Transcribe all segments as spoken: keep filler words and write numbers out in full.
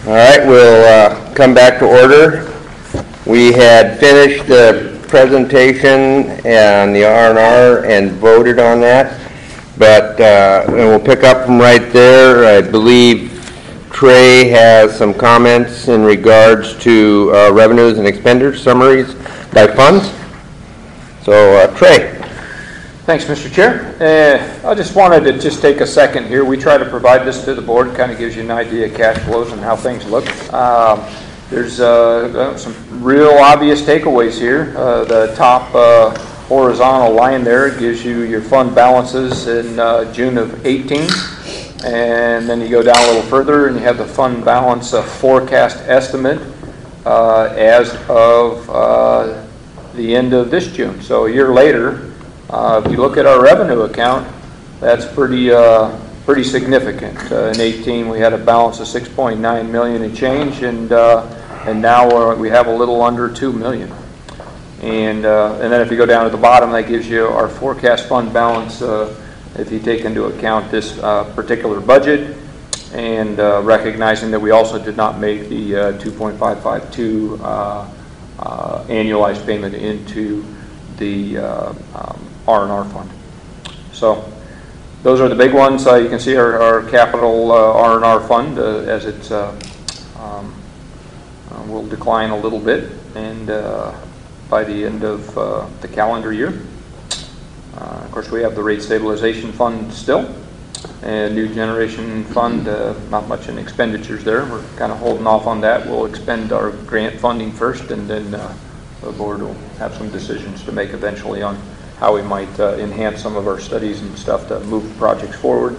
All right, we'll uh, come back to order. We had finished the presentation on the R and R and voted on that, but uh, and we'll pick up from right there. I believe Trey has some comments in regards to uh, revenues and expenditures summaries by funds. So, uh, Trey. Thanks, Mister Chair. Uh, I just wanted to just take a second here. We try to provide this to the board, kind of gives you an idea of cash flows and how things look. Um, there's uh, some real obvious takeaways here. Uh, the top uh, horizontal line there gives you your fund balances in uh, June of eighteen. And then you go down a little further and you have the fund balance uh, forecast estimate uh, as of uh, the end of this June. So a year later, Uh, if you look at our revenue account, that's pretty uh, pretty significant. Uh, in eighteen, we had a balance of six point nine million and change, and uh, and now uh, we have a little under two million. And uh, and then if you go down to the bottom, that gives you our forecast fund balance. Uh, if you take into account this uh, particular budget, and uh, recognizing that we also did not make the uh, two point five five two uh, uh, annualized payment into the uh, um, R and R fund. So those are the big ones. Uh, you can see our, our capital uh, R and R fund uh, as it's uh, um, uh, will decline a little bit, and uh, by the end of uh, the calendar year. Uh, of course, we have the rate stabilization fund still, and new generation fund. Uh, not much in expenditures there. We're kind of holding off on that. We'll expend our grant funding first, and then uh, the board will have some decisions to make eventually on how we might uh, enhance some of our studies and stuff to move projects forward.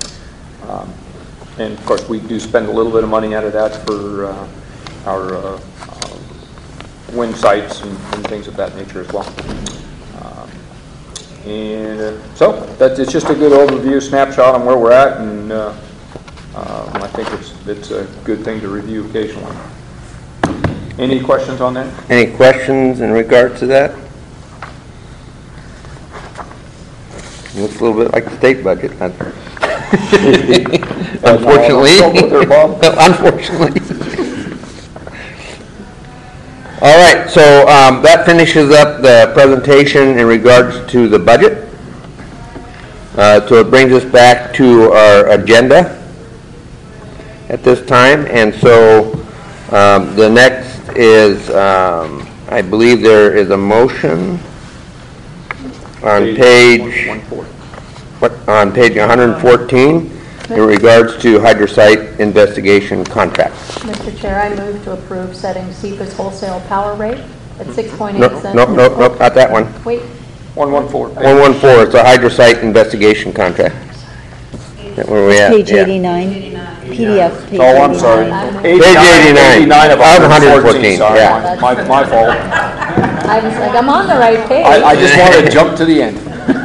Um, and of course, we do spend a little bit of money out of that for uh, our uh, uh, wind sites and, and things of that nature as well. Um, and uh, so that's it's just a good overview, snapshot on where we're at, and uh, uh, I think it's it's a good thing to review occasionally. Any questions on that? Any questions in regards to that? It looks a little bit like the state budget. Unfortunately. Unfortunately. All right, so um, that finishes up the presentation in regards to the budget. Uh, so it brings us back to our agenda at this time, and so um, the next is, um, I believe there is a motion on page, what, on page one fourteen in regards to hydrosite investigation contract. Mister Chair, I move to approve setting SEPA's wholesale power rate at six point eight No, cents. no, no, no, not that one. Wait. one one four. one one four, it's a hydrosite investigation contract. Where are we at? Page Yeah. eighty-nine, P D F, page Oh, I'm sorry. eighty-nine. Page eighty-nine. eighty-nine of one fourteen, Sorry, yeah. my, my fault. I was like, I'm on the right page. I, I just wanted to jump to the end.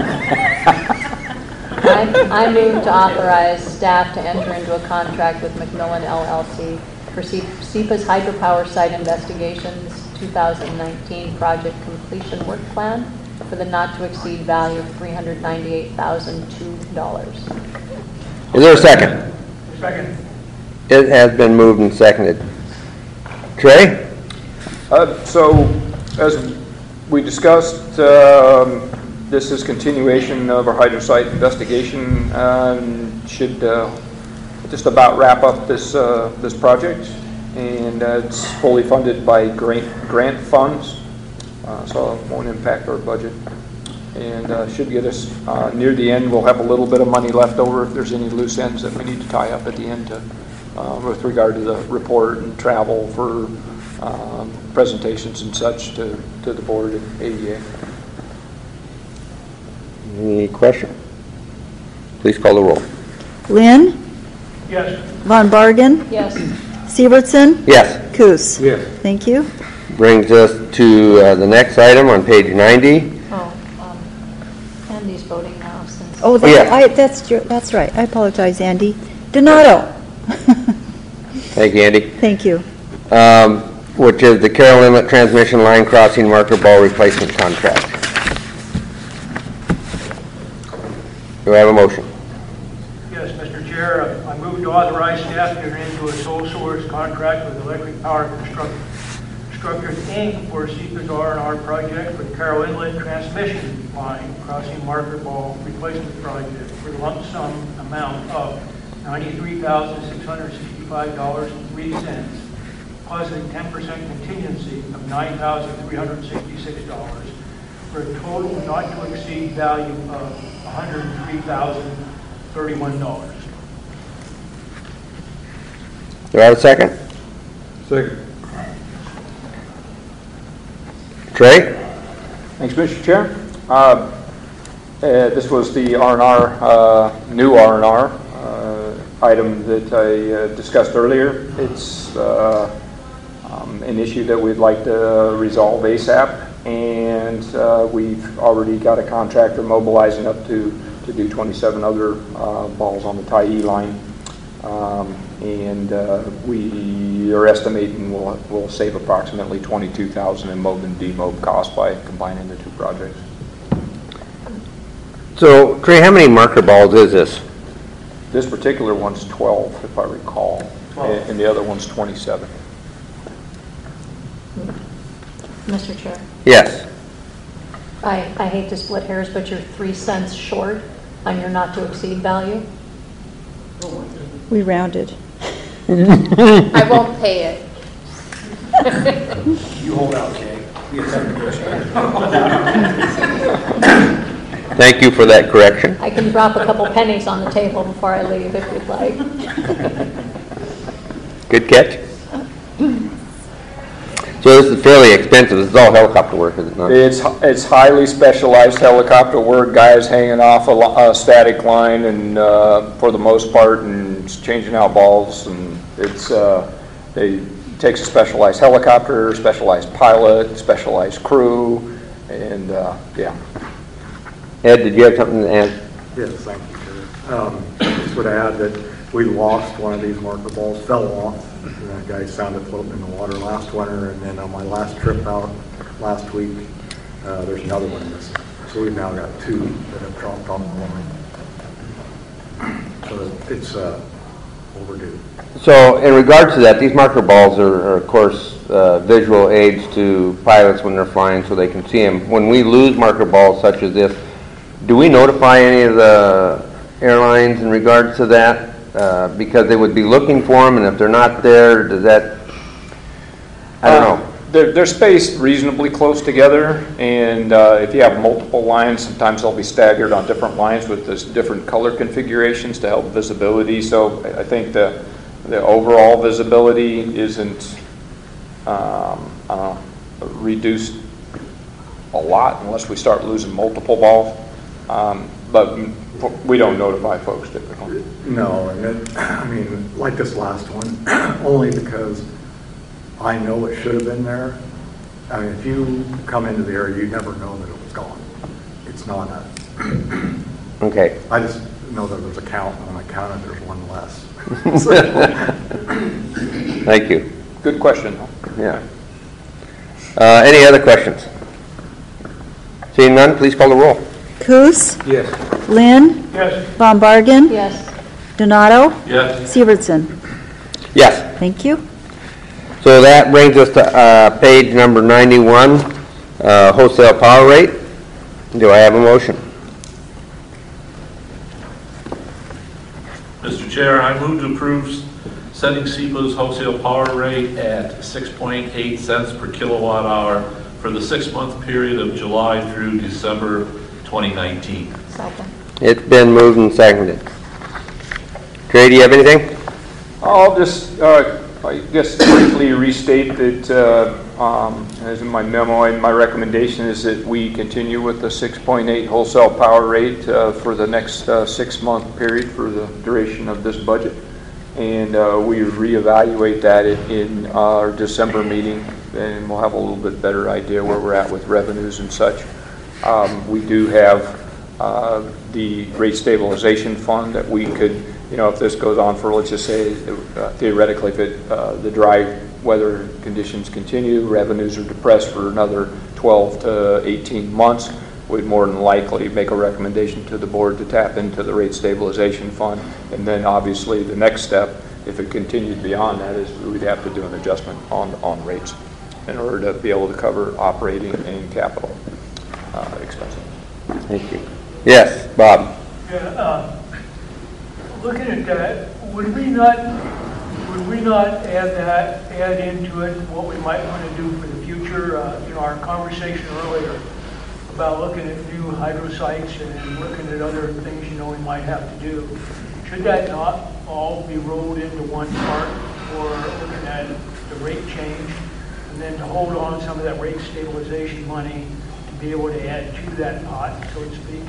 I, I move to authorize staff to enter into a contract with McMillan L L C for SEPA's hydropower site investigations two thousand nineteen project completion work plan for the not to exceed value of three hundred ninety-eight thousand two dollars. Is there a second? Second. It has been moved and seconded. Trey? Uh, so, as we discussed, um, this is continuation of our hydrosite investigation. Um, should uh, just about wrap up this uh, this project, and uh, it's fully funded by grant grant funds, uh, so it won't impact our budget, and uh, should get us uh, near the end. We'll have a little bit of money left over if there's any loose ends that we need to tie up at the end to, uh, with regard to the report and travel for um, presentations and such to, to the board and A E A. Any question? Please call the roll. Lynn, Yes. Von Bargen, Yes. Siebertson, Yes. Coos. Yes. Thank you. Brings us to uh, the next item on page ninety. Oh, um, Andy's voting now since. Oh, Oh, yeah. that, I, that's true. That's right. I apologize, Andy. Donato. Thank you, Andy. Thank you. Um, which is the Carroll Inlet Transmission Line Crossing Marker Ball Replacement Contract. Do I have a motion? Yes, Mister Chair, I move to authorize staff to enter into a sole source contract with Electric Power Construct- Constructors, Incorporated for SEPA's R and R project for the Carroll Inlet Transmission Line Crossing Marker Ball Replacement Project for the lump sum amount of ninety-three thousand six hundred sixty-five dollars and three cents, plus a ten percent contingency of nine thousand three hundred sixty-six dollars, for a total not to exceed value of one hundred three thousand thirty-one dollars. Do I have a second? Second. Trey? Thanks, Mister Chair. Uh, uh, This was the R and R, uh, new R and R uh, item that I uh, discussed earlier. It's uh, um, an issue that we'd like to resolve ASAP, and uh, we've already got a contractor mobilizing up to, to do twenty-seven other uh, balls on the Tyee line. Um, and uh, we are estimating we'll, we'll save approximately twenty-two thousand dollars in mob and demob costs by combining the two projects. So, Trey, how many marker balls is this? This particular one's twelve, if I recall, twelve. and the other one's twenty-seven. Mister Chair, Yes. I, I hate to split hairs, but you're three cents short on your not to exceed value. We rounded. I won't pay it. You hold out, Kay. Thank you for that correction. I can drop a couple pennies on the table before I leave if you'd like. Good catch. So this is fairly expensive. This is all helicopter work, is it not? It's, it's highly specialized helicopter work, guys hanging off a, lo- a static line and uh, for the most part, and changing out balls, and it's, uh, they, it takes a specialized helicopter, specialized pilot, specialized crew, and uh, yeah. Ed, did you have something to add? Yes, thank you, Chair. Um, just would add that we lost one of these marker balls, fell off. And that guy found it floating in the water last winter, and then on my last trip out last week, uh, there's another one missing. So we've now got two that have dropped off the line. So it's uh, overdue. So in regards to that, these marker balls are, are of course, uh, visual aids to pilots when they're flying so they can see them. When we lose marker balls such as this, do we notify any of the airlines in regards to that? Uh, because they would be looking for them, and if they're not there, does that, I don't Uh, know. They're, they're spaced reasonably close together, and uh, if you have multiple lines, sometimes they'll be staggered on different lines with this different color configurations to help visibility. So I I think the, the overall visibility isn't um, uh, reduced a lot unless we start losing multiple balls. Um, but we don't notify folks typically. No, and it, I mean, like this last one, only because I know it should have been there. I mean, if you come into the area, you never know that it was gone. It's not a, Okay. I just know that there's a count, and when I counted, there's one less. Thank you. Good question. Yeah. Uh, any other questions? Seeing none, please call the roll. Coos? Yes. Lynn? Yes. Von Bargen? Yes. Donato? Yes. Severson? Yes. Thank you. So that brings us to uh, page number ninety-one, uh, wholesale power rate. Do I have a motion? Mister Chair, I move to approve setting SEPA's wholesale power rate at six point eight cents per kilowatt hour for the six-month period of July through December twenty nineteen. Second. It's been moved and seconded. Trey, do you have anything? I'll just, uh, I guess, briefly restate that, uh, um, as in my memo, and my recommendation is that we continue with the six point eight wholesale power rate uh, for the next uh, six-month period for the duration of this budget. And uh, we reevaluate that in, in our December meeting, and we'll have a little bit better idea where we're at with revenues and such. Um, we do have uh, the rate stabilization fund that we could, you know, if this goes on for, let's just say, uh, theoretically, if it, uh, the dry weather conditions continue, revenues are depressed for another twelve to eighteen months, we'd more than likely make a recommendation to the board to tap into the rate stabilization fund. And then obviously the next step, if it continued beyond that, is we'd have to do an adjustment on, on rates in order to be able to cover operating and capital uh, expenses. Thank you. Yes, Bob. Yeah, uh, looking at that, would we not, would we not add that, add into it what we might want to do for the future? Uh, you know, our conversation earlier about looking at new hydro sites and looking at other things, you know, we might have to do. Should that not all be rolled into one part for looking at the rate change, and then to hold on some of that rate stabilization money to be able to add to that pot, so to speak?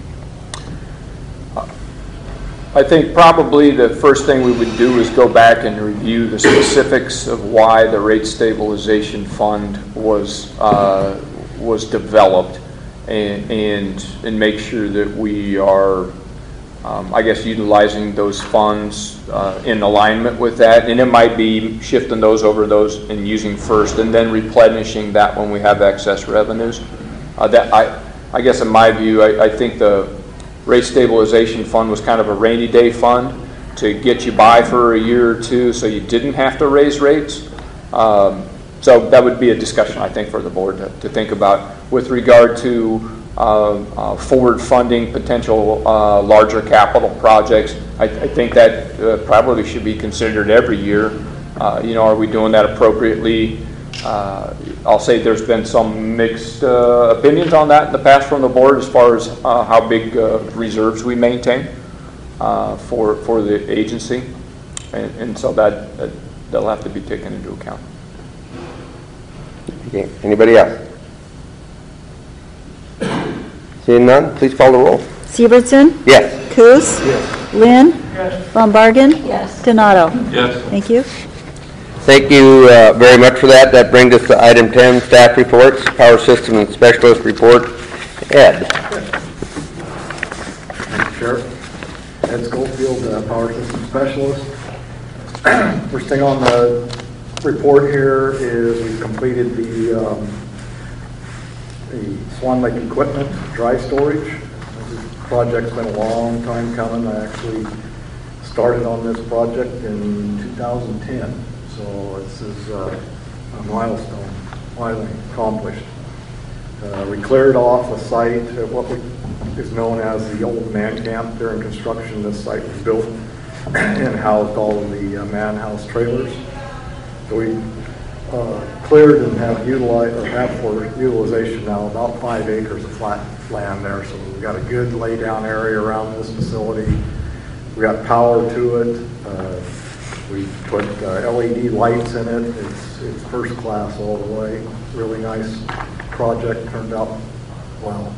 I think probably the first thing we would do is go back and review the specifics of why the rate stabilization fund was uh, was developed, and, and and make sure that we are, um, I guess, utilizing those funds uh, in alignment with that. And it might be shifting those over those and using first, and then replenishing that when we have excess revenues. Uh, that I I guess in my view, I, I think the rate stabilization fund was kind of a rainy day fund to get you by for a year or two so you didn't have to raise rates. Um, so that would be a discussion, I think, for the board to, to think about with regard to uh, uh, forward funding potential uh, larger capital projects. I, I think that uh, probably should be considered every year. Uh, you know, are we doing that appropriately? Uh, I'll say there's been some mixed uh, opinions on that in the past from the board as far as uh, how big uh, reserves we maintain uh, for for the agency, and, and so that, that that'll have to be taken into account. Okay. Anybody else? Seeing none, please call the roll. Severson? Yes. Coos? Yes. Lynn? Yes. Von Bargen? Yes. Donato? Yes. Thank you. Thank you uh, very much for that. That brings us to item ten, staff reports, power system and specialist report. Ed. Thank you, Sheriff. Ed Schofield, uh, Power System Specialist. First thing on the report here is we've completed the, um, the Swan Lake equipment dry storage. This project's been a long time coming. I actually started on this project in two thousand ten. So this is uh, a milestone finally accomplished. Uh, we cleared off a site at what we, is known as the old man camp. During construction, this site was built and housed all of the uh, man house trailers. So we uh, cleared and have utilized, or have for utilization now, about five acres of flat land there. So we've got a good lay down area around this facility. We got power to it. Uh, We put uh, L E D lights in it. It's, it's first class all the way. Really nice project, turned out well.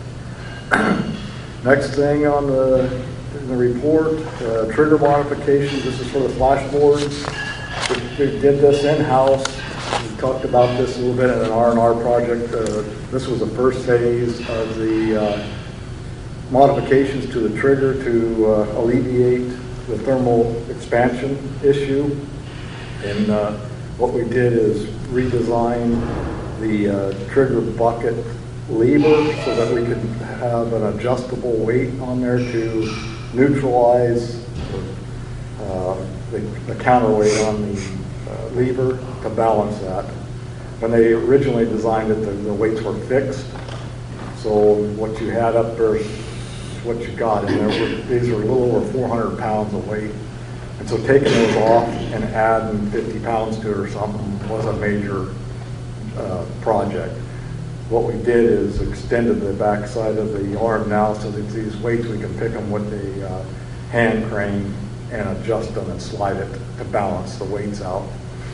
Next thing on the, in the report, uh, trigger modifications. This is for the flashboards. We, we did this in-house. We talked about this a little bit in an R and R project. Uh, this was the first phase of the uh, modifications to the trigger to uh, alleviate the thermal expansion issue. And uh, what we did is redesign the uh, trigger bucket lever so that we could have an adjustable weight on there to neutralize uh, the, the counterweight on the uh, lever to balance that. When they originally designed it, the, the weights were fixed. So what you had up there, what you got in there, these are a little over four hundred pounds of weight. And so taking those off and adding fifty pounds to it or something was a major uh, project. What we did is extended the backside of the arm now so that these weights, we can pick them with a uh, hand crane and adjust them and slide it to balance the weights out.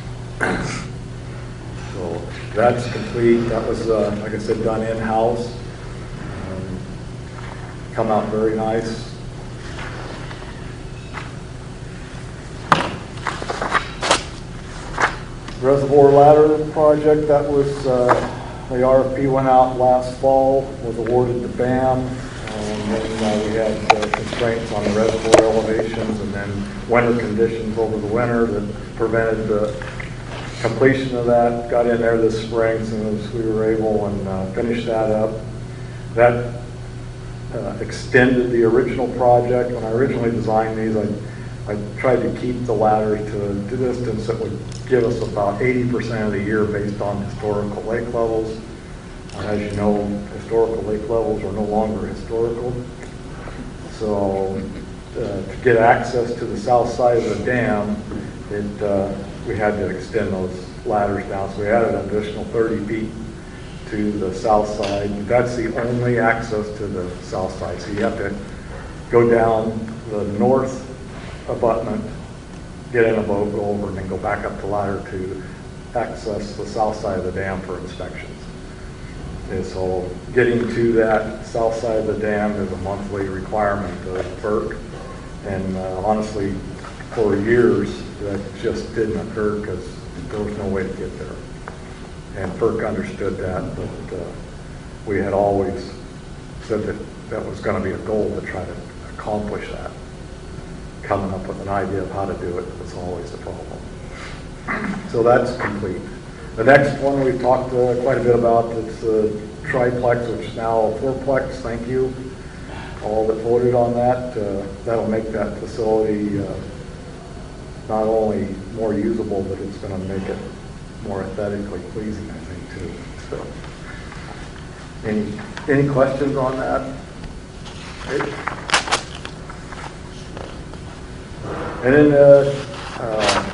So that's complete. That was, uh, like I said, done in-house. Come out very nice. Reservoir ladder project, that was, uh, the R F P went out last fall, was awarded to B A M, and then uh, we had uh, constraints on the reservoir elevations and then winter conditions over the winter that prevented the completion of that. Got in there this spring, so as we were able and uh, finished that up. that uh, extended the original project. When I originally designed these, I, I tried to keep the ladders to a distance that would give us about eighty percent of the year based on historical lake levels. Uh, as you know, historical lake levels are no longer historical. So uh, to get access to the south side of the dam, it, uh, we had to extend those ladders down. So we added an additional thirty feet to the south side. That's the only access to the south side. So you have to go down the north abutment, get in a boat, go over, and then go back up the ladder to access the south side of the dam for inspections. And so getting to that south side of the dam is a monthly requirement of FERC. And uh, honestly, for years, that just didn't occur because there was no way to get there. And FERC understood that, but uh, we had always said that that was going to be a goal to try to accomplish that. Coming up with an idea of how to do it was always a problem. So that's complete. The next one we've talked uh, quite a bit about, it's a triplex, which is now a fourplex. Thank you, all that voted on that. Uh, that'll make that facility uh, not only more usable, but it's going to make it more aesthetically pleasing, I think, too. So, any any questions on that? Okay. And then uh, uh,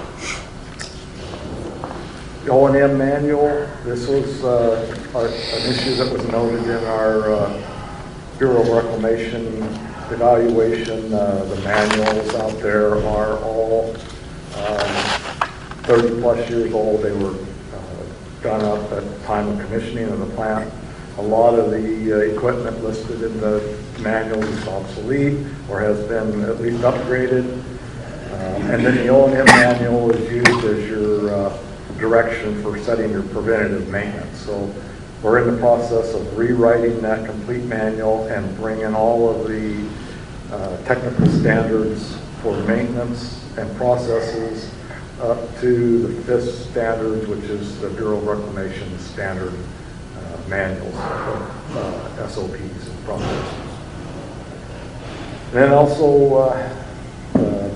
the O and M manual. This was uh, our, an issue that was noted in our uh, Bureau of Reclamation evaluation. Uh, the manuals out there are all um, thirty plus years old. They were uh, done up at the time of commissioning of the plant. A lot of the uh, equipment listed in the manual is obsolete or has been at least upgraded. Uh, and then the O and M manual is used as your uh, direction for setting your preventative maintenance. So we're in the process of rewriting that complete manual and bringing all of the uh, technical standards for maintenance and processes up to the FIST standards, which is the Bureau of Reclamation standard uh, manuals, uh, S O Ps and processes. Then also uh, uh,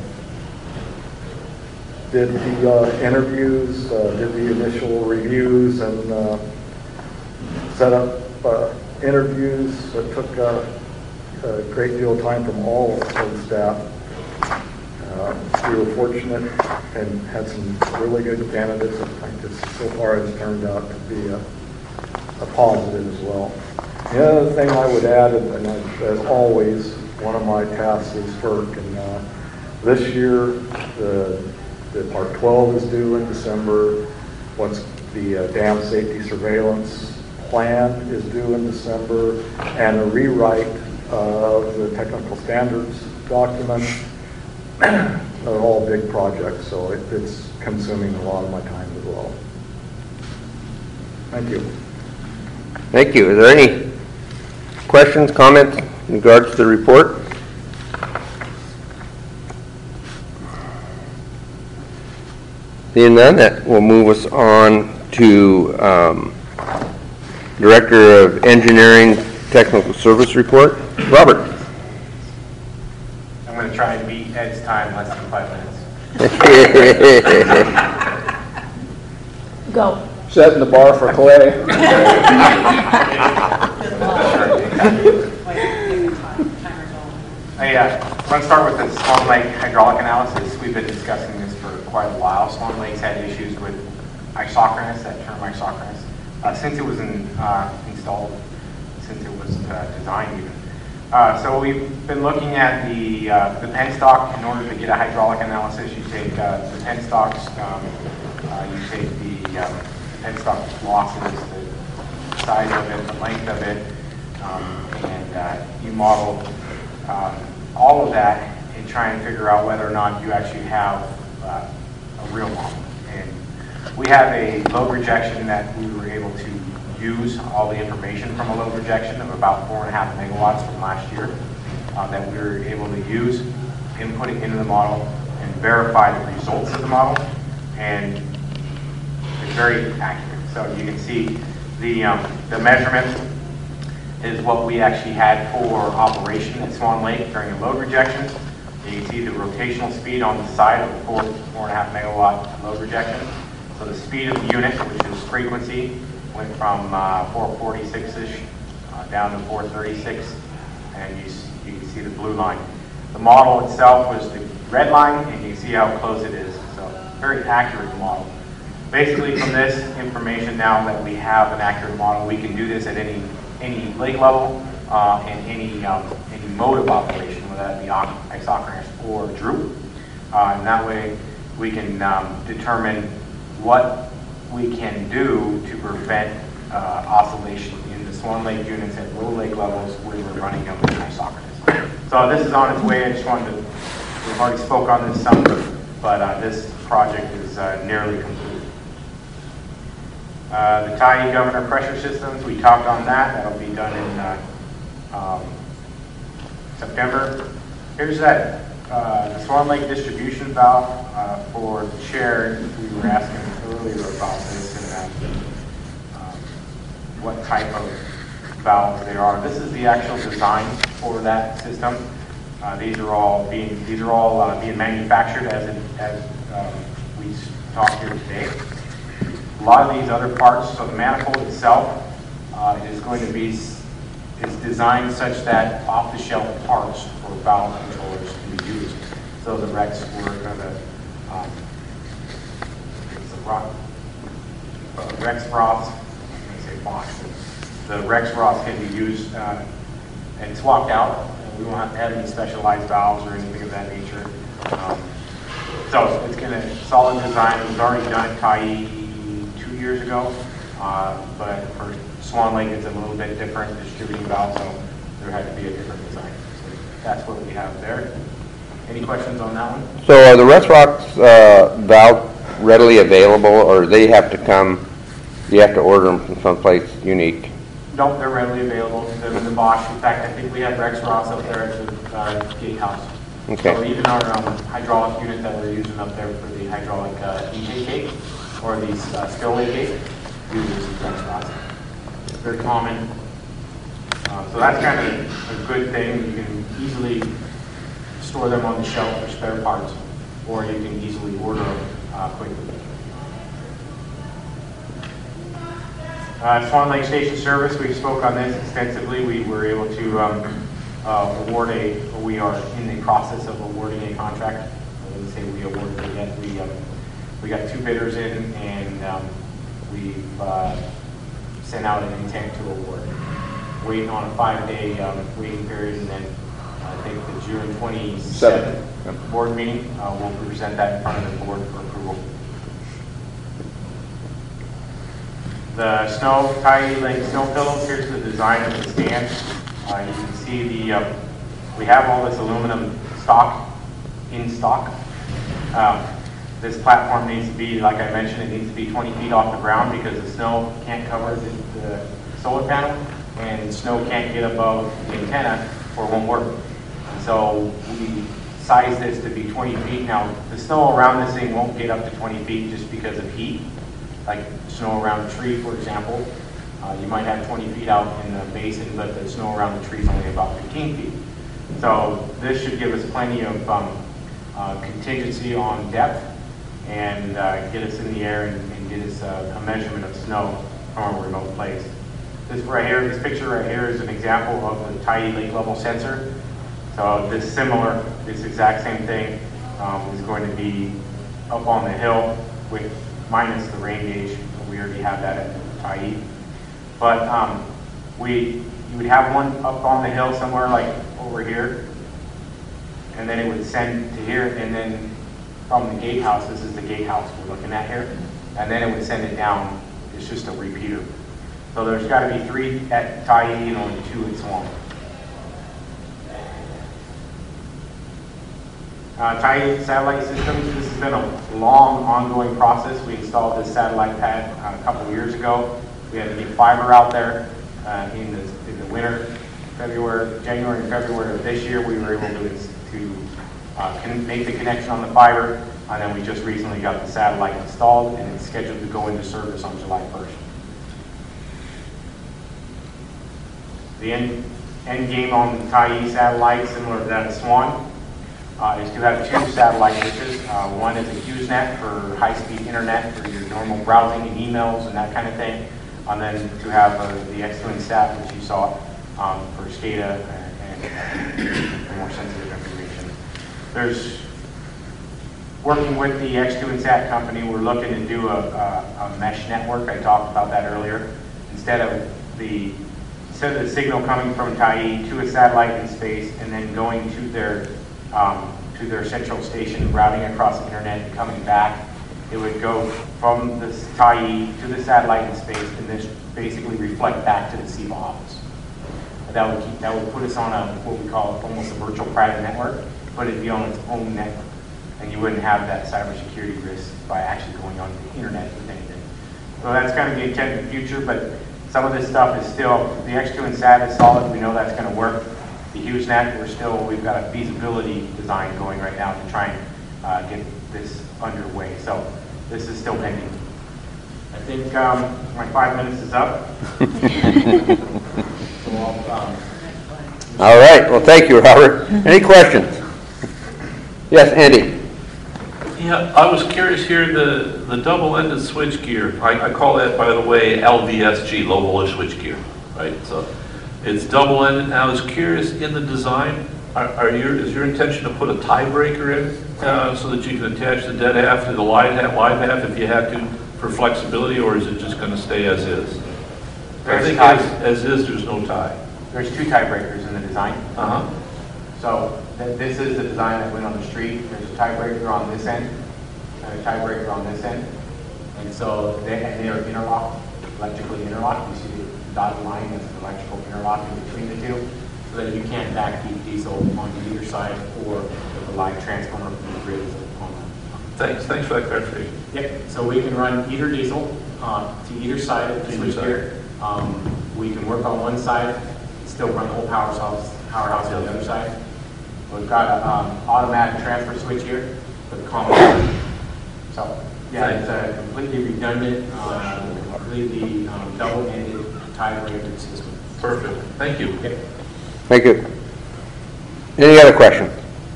did the uh, interviews, uh, did the initial reviews, and uh, set up uh, interviews that took uh, a great deal of time from all of the staff. Uh, we were fortunate and had some really good candidates. I think this so far has turned out to be a, a positive as well. The other thing I would add, and as always, one of my tasks is FERC, and uh, this year the, the Part twelve is due in December. What's the uh, dam safety surveillance plan is due in December, and a rewrite of the technical standards document. They're all big projects, so it, it's consuming a lot of my time as well. Thank you. Thank you. Is there any questions, comments in regards to the report? Seeing none, that will move us on to um, Director of Engineering Technical Service Report, Robert. I'm going to try and beat Ed's time less than five minutes. Go. Setting the bar for Clay. I uh, want to start with the Swan Lake hydraulic analysis. We've been discussing this for quite a while. Swan Lake's had issues with isocronous, that term isocronous, uh, since it was in, uh, installed, since it was uh, designed even. Uh, so we've been looking at the uh, the penstock. In order to get a hydraulic analysis, you take uh, the penstocks, um, uh, you take the um, penstock losses, the size of it, the length of it, um, and uh, you model um, all of that and try and figure out whether or not you actually have uh, a real model. And we have a load rejection that we were able to use all the information from a load rejection of about four and a half megawatts from last year uh, that we were able to use, input it into the model, and verify the results of the model. And it's very accurate. So you can see the um, the measurement is what we actually had for operation at Swan Lake during the load rejection. You can see the rotational speed on the side of the four, four and a half megawatt load rejection. So the speed of the unit, which is frequency, went from uh, four forty-six-ish uh, down to four thirty-six, and you, you can see the blue line. The model itself was the red line, and you can see how close it is. So very accurate model. Basically, from this information now that we have an accurate model, we can do this at any any lake level uh, and any um, any mode of operation, whether that be isochronous or droop. Uh, and that way, we can um, determine what we can do to prevent uh, oscillation in the Swan Lake units at low lake levels where we're running them with isochronous. So this is on its way. I just wanted to, we've already spoke on this some, but uh, this project is uh, nearly complete. Uh, the Tyee governor pressure systems, we talked on that. That'll be done in uh, um, September. Here's that, uh, the Swan Lake distribution valve uh, for the chair. We were asking earlier about this and uh, um, what type of valves they are. This is the actual design for that system. Uh, these are all being these are all uh, being manufactured as it, as um, we talked here today. A lot of these other parts, so the manifold itself uh, is going to be is designed such that off-the-shelf parts for valve controllers can be used. So the Rex were going to um, it's a rock, uh, Rex Roths. I'm going to say Bosch. The Rex Roths can be used uh, and swapped out. We won't have to have any specialized valves or anything of that nature. Um, so it's going to solid design. It was already done at Tyee years ago, uh, but for Swan Lake it's a little bit different distributing valve, so there had to be a different design. So that's what we have there. Any questions on that one? So are the Resrock's uh, valve readily available, or they have to come, you have to order them from someplace unique? No, they're readily available. They're in the Bosch. In fact, I think we have Rex Ross up there at the uh, gatehouse. Okay. So even our um, hydraulic unit that we're using up there for the hydraulic uh, intake gate, or these uh, spillway gate, uses Rex rods. It's very common. Uh, so that's kind of a good thing. You can easily store them on the shelf for spare parts, or you can easily order them uh, quickly. Uh, Swan Lake Station Service, we spoke on this extensively. We were able to um, uh, award a, we are in the process of awarding a contract. I wouldn't say we awarded it yet. We, um, we got two bidders in, and um, we've uh, sent out an intent to award. Waiting on a five-day um, waiting period, and then I think the June twenty-seventh Yep. board meeting, uh, we'll present that in front of the board for approval. The snow, Tyee Lake snow pillows, here's the design of the stand. Uh, you can see the, uh, we have all this aluminum stock in stock. Um, this platform needs to be, like I mentioned, it needs to be twenty feet off the ground because the snow can't cover the, the solar panel, and snow can't get above the antenna or it won't work. And so we size this to be twenty feet. Now, the snow around this thing won't get up to twenty feet just because of heat. Like snow around a tree, for example. Uh, you might have twenty feet out in the basin, but the snow around the tree is only about fifteen feet. So this should give us plenty of um, uh, contingency on depth and uh, get us in the air and, and get us uh, a measurement of snow from a remote place. This right here, this picture right here is an example of the Tyee lake level sensor. So this similar, this exact same thing um, is going to be up on the hill with minus the rain gauge. We already have that at Tyee. But um, we, you would have one up on the hill somewhere like over here, and then it would send to here, and then from the gatehouse, this is the gatehouse we're looking at here, and then it would send it down. It's just a repeater. So there's got to be three at Tyee and only two at Swan. Uh, Tyee satellite systems, this has been a long, ongoing process. We installed this satellite pad uh, a couple of years ago. We had to get fiber out there uh, in, the, in the winter, February, January and February of this year. We were able to, to uh, make the connection on the fiber, and then we just recently got the satellite installed, and it's scheduled to go into service on July first. The end, end game on the Tyee satellite, similar to that of Swan, uh, is to have two satellite dishes. Uh, one is a HughesNet for high-speed internet for your normal browsing and emails and that kind of thing, and then to have uh, the X two N Sat, which you saw, um, for SCADA and, and uh, more sensitive information. There's working with the X two N Sat company, we're looking to do a, a, a mesh network. I talked about that earlier. Instead of the instead of the signal coming from Tyee to a satellite in space and then going to their um, to their central station, routing across the internet and coming back, it would go from the Tyee to the satellite in space and then basically reflect back to the SEPA office. That would keep, that would put us on a what we call almost a virtual private network, but it'd be on its own network. And you wouldn't have that cybersecurity risk by actually going on the internet with anything. So that's kind of the intent in the future, but some of this stuff is still, the X two N Sat is solid, we know that's going to work. The HughesNet, we're still, we've got a feasibility design going right now to try and uh, get this underway. So this is still pending. I think um, my five minutes is up. So I'll, um, All right, well, thank you, Robert. Any questions? Yes, Andy? Yeah, I was curious here, the, the double-ended switchgear, I, I call that, by the way, L V S G, low voltage switchgear, right? So it's double-ended. Now, I was curious, in the design, are, are your, is your intention to put a tiebreaker in uh, so that you can attach the dead half to the live half, live half if you had to for flexibility, or is it just going to stay as is? I There's think tie. as, as is, there's no tie. There's two tiebreakers in the design. Uh-huh. So th this is the design that went on the street. There's a tiebreaker on this end, and a tiebreaker on this end. And so they, and they are interlocked, electrically interlocked. You see the dotted line, that's an electrical interlock in between the two, so that you can't backfeed diesel onto either side or with a live transformer from the grid on the. Thanks, thanks for that clarification. Yep, so we can run either diesel uh, to either side of the switchgear. Um, we can work on one side, still run the whole powerhouse, powerhouse on the other side. We've got an um, automatic transfer switch here with a common. So, yeah, it's a completely redundant, uh, completely um, double-ended, tie-braided system. Perfect. Thank you. Yep. Thank you. Any other questions?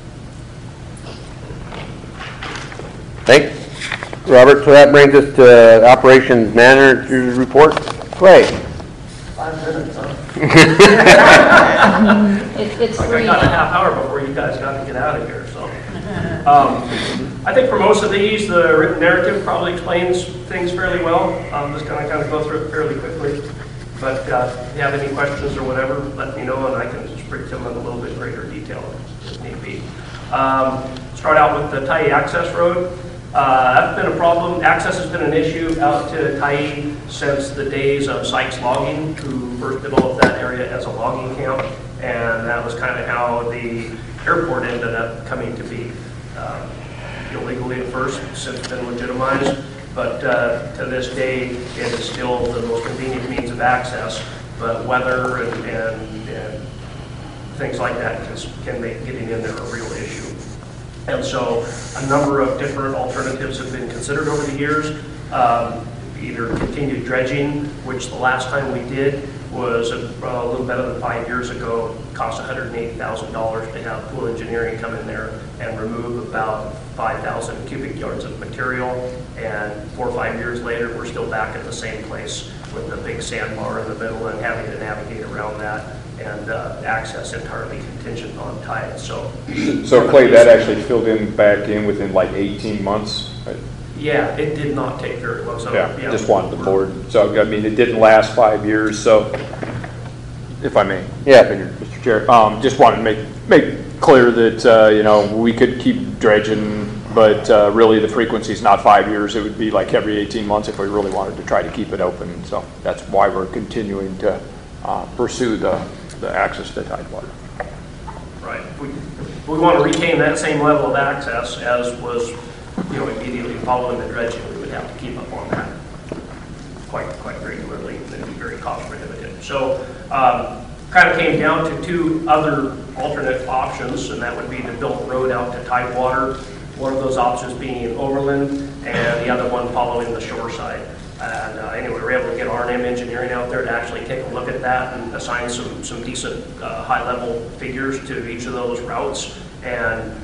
Thanks, Robert. So that brings us to operations manager's report. Clay. Five minutes, huh? It- It's Like I three got a now. half hour before you guys got to get out of here, so. Um, I think for most of these, the written narrative probably explains things fairly well. I'm just gonna kind of go through it fairly quickly. But uh, if you have any questions or whatever, let me know and I can just bring them in a little bit greater detail if need be. Um, Start out with the Tyee access road. Uh, that's been a problem. Access has been an issue out to Tyee since the days of Sykes Logging, who first developed that area as a logging camp, and that was kind of how the airport ended up coming to be. Um, illegally at first, since it's been legitimized, but uh, to this day, it is still the most convenient means of access, but weather and, and, and things like that can, can make getting in there a real issue. And so a number of different alternatives have been considered over the years. Um, either continued dredging, which the last time we did was a, a little better than five years ago, cost one hundred eighty thousand dollars to have Pool Engineering come in there and remove about five thousand cubic yards of material. And four or five years later, we're still back at the same place with the big sandbar in the middle and having to navigate around that, and uh, access entirely contingent on tide. So, So Clay, that actually filled in back in within like eighteen months? yeah, it did not take very long. So, Yeah, just wanted the board. So, I mean, it didn't last five years, so, if I may. Yeah. Mister Chair, um, just wanted to make, make clear that, uh, you know, we could keep dredging, but uh, really the frequency's not five years. It would be like every eighteen months if we really wanted to try to keep it open. So that's why we're continuing to uh, pursue the, the access to Tidewater. Right. We, we want to retain that same level of access as was, you know, immediately following the dredging. We would have to keep up on that quite quite regularly, and it'd be very cost prohibitive. So, um, kind of came down to two other alternate options, and that would be to build a road out to Tidewater. One of those options being Overland, and the other one following the shore side. And uh, anyway, we were able to get R and M Engineering out there to actually take a look at that and assign some, some decent uh, high-level figures to each of those routes. And